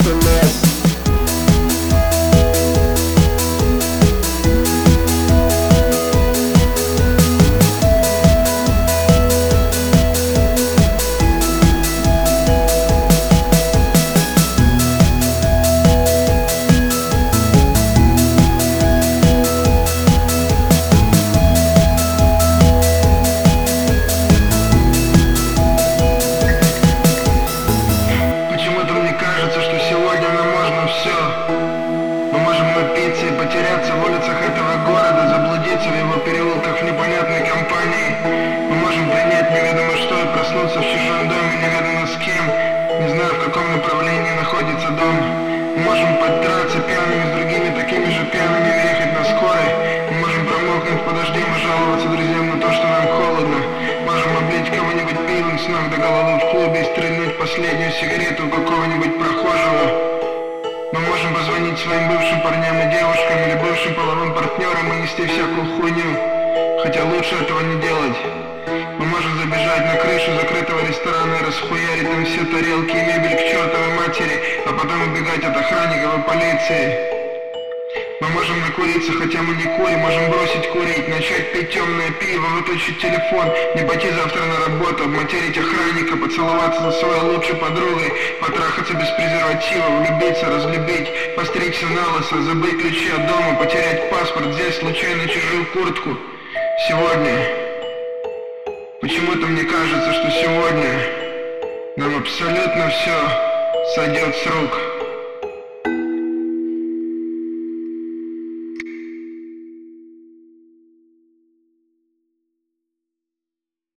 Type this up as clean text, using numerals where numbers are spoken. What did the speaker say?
СМС. Потеряться в улицах этого города, заблудиться в его переулках в непонятной компании. Мы можем принять неведомо что и проснуться в чужом доме неведомо с кем, не зная, в каком направлении находится дом. Мы можем подраться пьяными с другими такими же пьяными и ехать на скорой. Мы можем промокнуть под дождем и жаловаться друзьям на то, что нам холодно. Можем облить кого-нибудь пивом с ног до головы в клубе и стрельнуть последнюю сигарету у какого-нибудь прохожего. Мы можем позвонить своим бывшим парням и девушкам или бывшим половым партнерам и нести всякую хуйню, хотя лучше этого не делать. Мы можем забежать на крышу закрытого ресторана и расхуярить там все тарелки и мебель к чертовой матери, а потом убегать от охранников и полиции. Мы можем накуриться, хотя мы не курим, можем бросить курить, начать пить темное пиво, выключить телефон, не пойти завтра на работу, обматерить охранника, поцеловаться за своей лучшей подругой, потрахаться без презерватива, влюбиться, разлюбить, постричься на лысо, забыть ключи от дома, потерять паспорт, взять случайно чужую куртку. Сегодня. Почему-то мне кажется, что сегодня нам абсолютно все сойдет с рук.